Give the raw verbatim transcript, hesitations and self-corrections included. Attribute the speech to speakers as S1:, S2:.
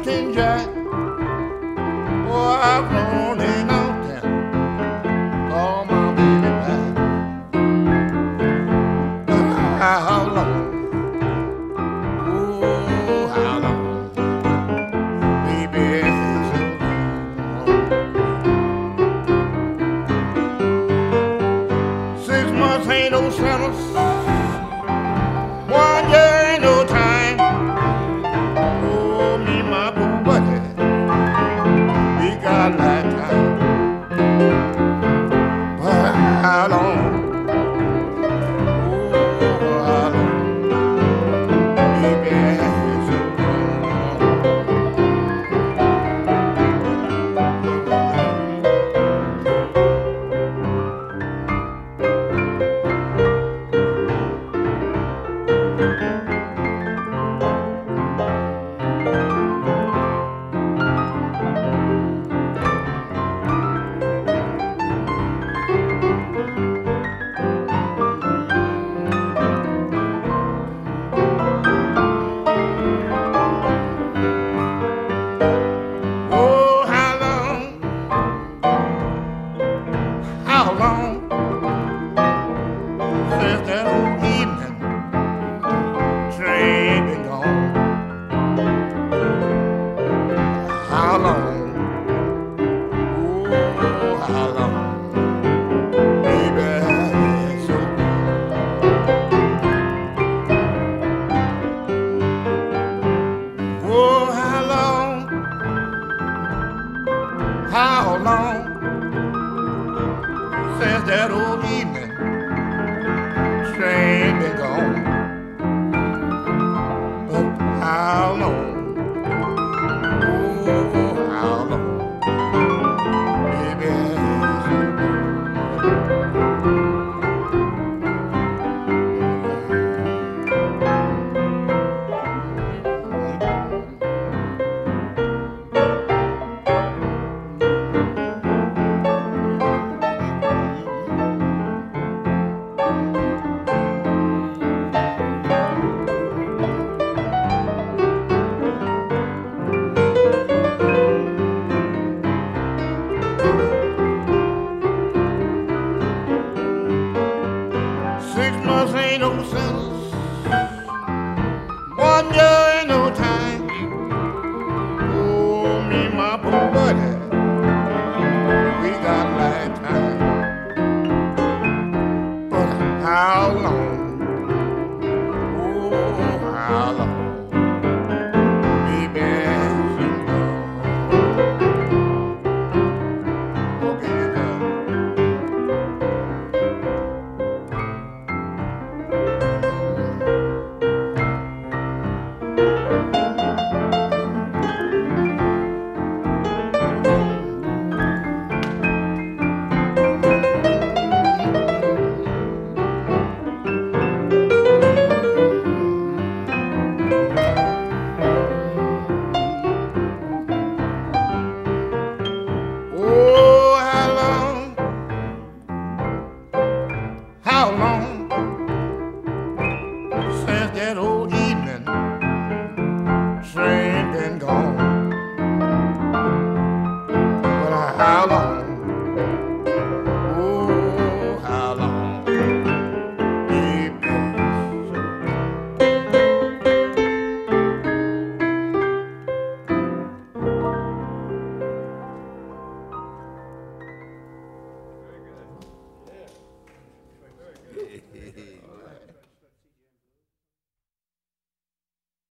S1: Captain Jack. Oh, I've known him out there. Call my baby back. How long? Oh, how long? Baby, so long. Six months ain't no sentence. One year ain't no time. Oh, me and my boo buddy, we got lifetime. But how long? Oh, how long? Baby, so how long since that old evening train been gone? How long? Oh, how long? Baby, so long. Oh, how long? How long since that old evening train been gone? But how long? Oh, how long? Baby, so six months ain't no sentence. One year ain't no time. Oh, me and my poor buddy, we got lifetime. But how long? Oh, how long? Baby, so long. Okay, you done. Oh, how long? How long since that old evening train been gone? But how long? Oh, how long? Baby, so
S2: Very good.